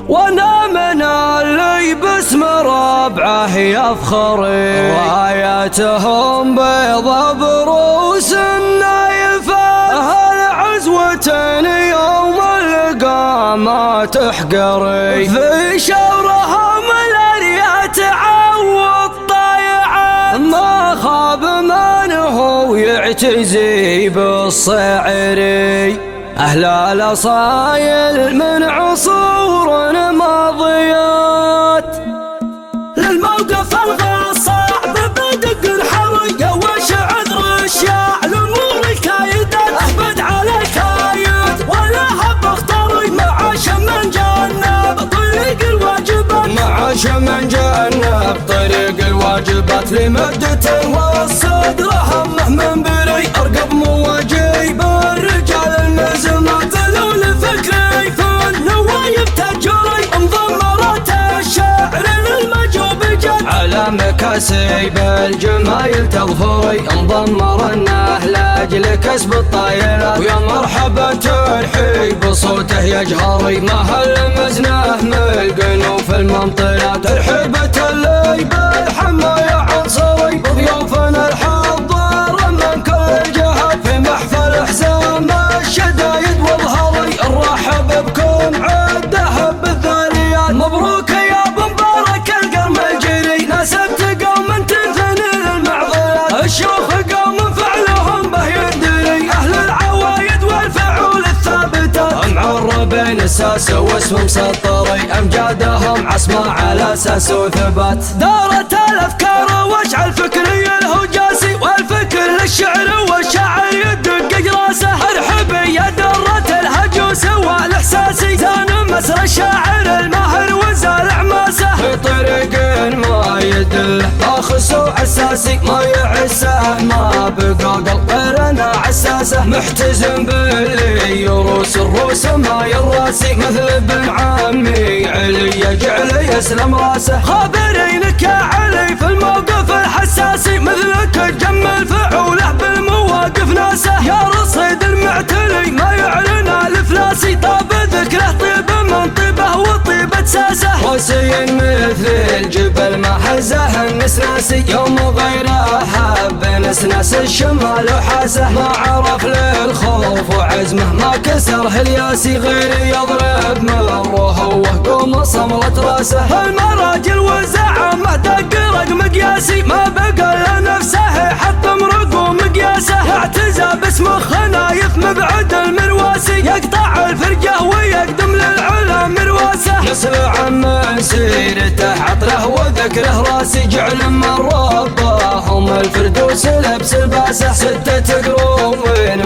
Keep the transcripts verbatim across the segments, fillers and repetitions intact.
وانا من اللي باسم ربعه يفخري، رايتهم بيض بروس النايفة، اهل عزوة يوم القامة تحقري، في شورهم الاريات عوض طايعة، ما خاب من هو يعتزي بالصعري، أهل الأصايل من عصور ماضيات، للموقف الغصاع ببدق الحرية وش عذر الشاع، الأمور الكايدة أحمد على كايد، ولا هب اختاري مع شمن جنب طريق الواجبات، مع شمن جنب طريق الواجبات، لمدة والصدر همه من بري، أرقب مواجيب الرجال المزمات، ذلول فكري فن نوايب تجري، مضمرات الشعر للمجوب جد، على مكاسب الجمايل تظفري، مضمر الناه لاجل كسب الطايلات، ويا مرحبا ترحيب بصوته يجهري، ما هل مزناه ملقنو في المنطلات، ترحيبة اللي بالحماية عنصري، بضيوفنا الحضار من كل جهات، في محفل حزام الشدايد والهري، نرحب بكم عده بالذاريات، مبروك يا ابو مبارك القرم الجري، ناسبت قوم تنثني للمعضلات، الشيوخ قوم فعلهم به يندري، اهل العوايد والفعول الثابتات، معربين الساس واسم مسطري، امجادهم عصمة على اساس وثبات، دارت الافكار وشع الفكري الهجاسي، والفكر للشعر والشاعر يدق راسه، ارحبي يا درة الهجوس والاحساسي، زان مسر الشاعر الماهر وزال عماسه، في طريق ما يدله باخس وعساسي، ما يعسه ما بقى قلب غيرنا عساسه، محتزم باللي يروس الروس ما يراسي، مثل ابن عمي علي جعل يسلم راسه، خابرينك يا علي في الموقف الحساسي، مثلك تجمل فعوله بالمواقف ناسه، يا رصيد المعتلي ما يعلن الافلاسي، طاب ذكره طيب من طيبه وطيبه ساسه، راسي مثل الجبل ما حزه النسناسي، يوم غيره حب نسناس الشمال وحاسه، ما عرف للخوف وعزمه ما كسر هلياسي، غير يضرب مره وقوم صملت راسه، المراجل وزعمه دق رقم قياسي، ما بقى لنفسه حط مرق ومقياسه، اعتزى باسم خنايف مبعد المرواسي، يقطع الفرجه ويقدم للعلا مرواسه، نسل عم سيرته عطره وذكره راسي، جعل من ربهم الفردوس لبس الباسه، ستة قروم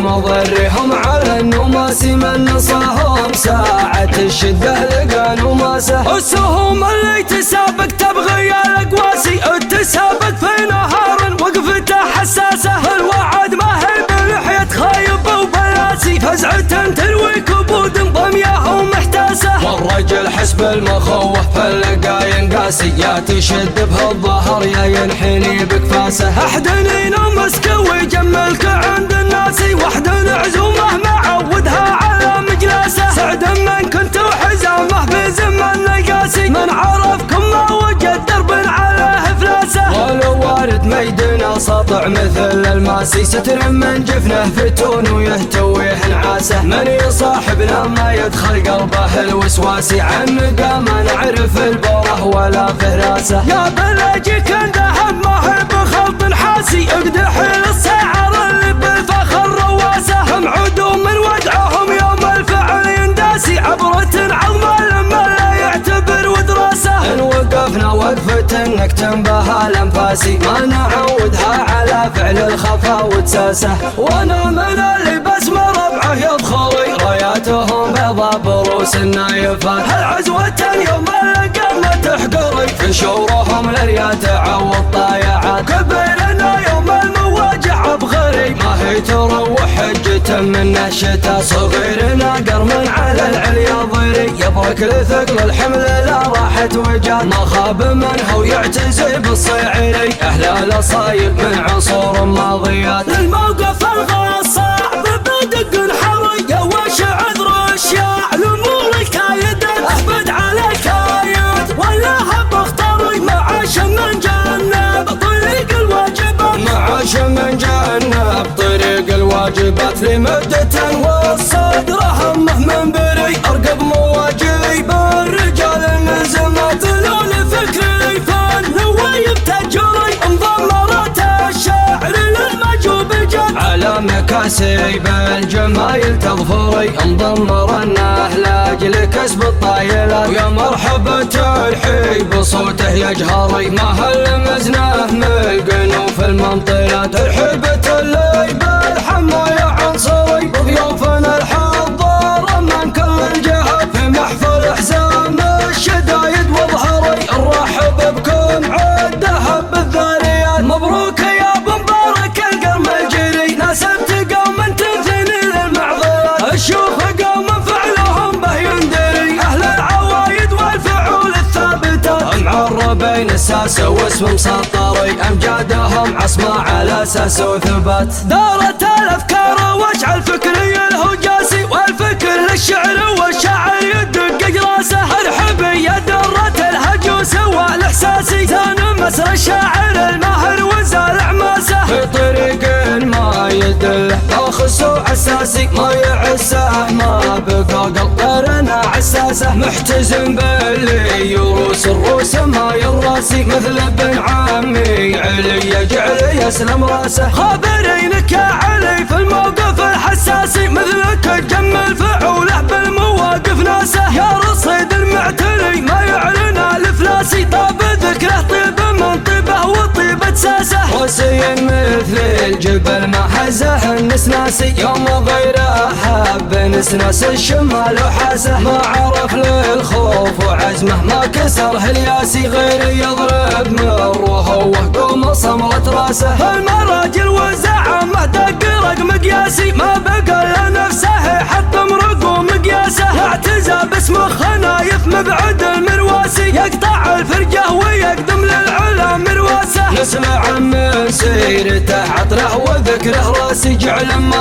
مضرهم على النماسي، من نصاهم ساعة الشدة لقى نماسه، السهوم اللي تسابق تبغي الاقواسي، التسابق في نهار وقفته حساسه، الوعد ما هي بلحية خايب وبلاسي، فزعة تروي كبود ضمياه ومحتاسه، والرجل حسب المخوف فلقى ينقاسي، يا تشد بهالظهر يا ينحني بكفاسه، احدني نمسك ويجملك عند الناسي، واحدن عزومه معودها على مجلسه، سعد من كنت وحزامه بزمن نقاسي، من عرفكم ما وجد درب على افلاسه، ولو وارد ميدنا سطع مثل الماسي، ستر من جفنه فتون ويهتويه نعاسه، من يصاحبنا ما يدخل قلبه الوسواسي، عن مقام نعرف البوره ولا فراسه، يا بلاجيك ذهب ما هي بخلط حاسي، اقدح للسعر اللي بالفخر رواسه، هم عدو من ودعهم يوم الفعل ينداسي، عبرة عظمى لما لا يعتبر ودراسه، ان وقفنا وقفة نكتم بها الانفاسي، ما نعودها على فعل الخفا وتساسه، وانا من اللي باسم ربعه يفخري، راياتهم بيضا بروس النايفات، هالعزوة يوم القامة تحقري، في شورهم الاريات عوض طايعات، كبيرنا يوم المواجع بغري، ما هي تروح حجة من الشتا، صغيرنا قرم على العليا ضيري، يبرك لثقل الحمل لا راحت وجات، ما خاب من هو يعتزي بالصيعري، اهل الاصايل من عصور ماضيات، للموقف الغصاع ببدق الحري، وش عذر الشاع، الامور الكايدة احمد على مثل مدة والصدر همه من بري أرقب مواجهي بالرجال النزمات لون فكري فن ويبتجري انضمرت الشعر للمجوب جد على مكاسب الجمايل تظفري انضمر النهلاج لكسب الطايلات ويا مرحبا تلحي بصوته يجهري ما هل مزناه من القنوف المنطلات ترحبة اللي بالحما يا عنصري وضيوفنا الحضار من كل الجهات في محفل حزام الشدايد وظهري نرحب بكم عالذهب بالذاريات مبروك يا ابو مبارك القرم الجري ناسبت قوم تنثني للمعضلات الشيوخ قوم فعلهم به يندري اهل العوايد والفعول الثابتات معربين الساسه واسم مسطري امجادهم عصمه على اساس وثبات دارت الافكار واشعل فكري الهجاسي والفكر للشعر والشاعر يدق جراسه الحبيه درة الهجوس والاحساسي زان مسر الشاعر الماهر وزال عماسه في طريق ما يدله اخص اساسي ما يعسه ما بقى قلبنا عساسه محتزم باللي يروس الروس ما يراسي مثل ابن عمي علي جعلي يسلم راسه خابرينك يا علي في الموقف الحساسي مثلك تجمل فعوله بالمواقف ناسه يا رصيد المعتلي ما يعلن الافلاسي طاب ذكره طيب من طيبه وطيبه ساسه وسي مثل الجبل ما حزه النسناسي يوم غيره حب نسناس الشمال وحاسه ما عرف للخوف وعزمه ما كسر الياسي غير يضرب مره وقوم صمرت راسه المراجل وزعمه دق رقم قياسي ما بقى لنفسه حط مرق ومقياسه اعتزى باسم خنايف مبعد المرواسي يقطع الفرجه ويقدم للعلا مرواسه نسمع من سيرته عطره وذكره راسي جعل من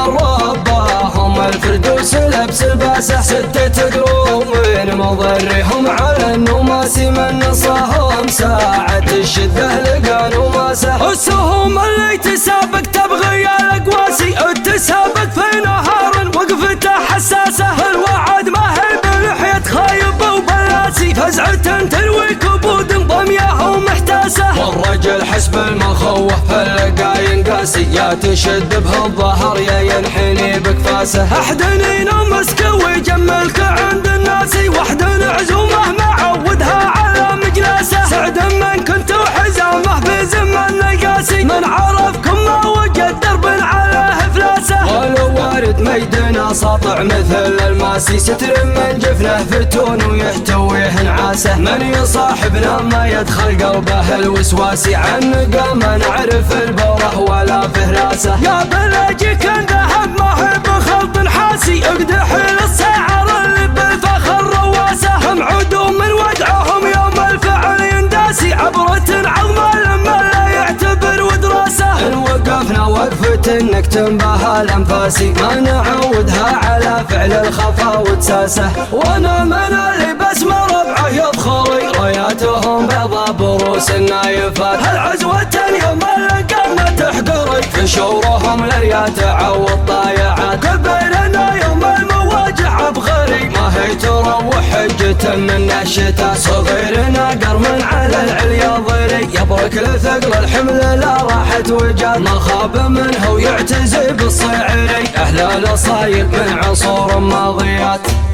رباهم الفردوس لبس الباسه ستة قروب من مضرهم على النماسي من نصاهم ساعة الشدة لقى نماسه السهوم اللي تسابق تبغي الاقواسي التسابق في نهار وقفته حساسه الوعد ما هي بلحية خايب وبلاسي فزعة تروي كبود ضمياه ومحتاسه والرجل حسب المخوف فلقى ينقاسي يا تشد به الظهر يا ينحني بكفاسه احدني نمسك ويجملك عند الناسي وحد عزومه معودها على مجلسه سعد من كنت وحزامه بزمن نقاسي من عرفكم ما وجد درب عليه افلاسه ولو وارد ميدنا ساطع مثل الماسي ستر من جفنه فتون ويحتويه نعاسه من يصاحبنا ما يدخل قلبه الوسواسي عن قام نعرف البوره ولا فهراسه يا بلاجي كان ذهب ما هي بخلط حاسي اقدح للسعر اللي بالفخر رواسه هم عدو من ودعهم يوم الفعل ينداسي عبرة عظمى لما لا يعتبر ودراسه ان وقفنا وقفة انك تنبه الانفاسي ما نعودها على فعل الخفا وتساسه وانا من اللي باسم ربعه يفخري راياتهم بيضا بروس النايفات هالعزوة اليوم القمة تحقري في شورهم لريات عوض ضايعات كبيرنا يوم المواجع عبغري ما هي تروح حجة من الشتاء صغيرنا قرم على العليا ضري يبرك لثقل الحمل لا راحت وجات ما خاب منه ويعتزي بالصيعري اهل الاصايل من عصور ماضيات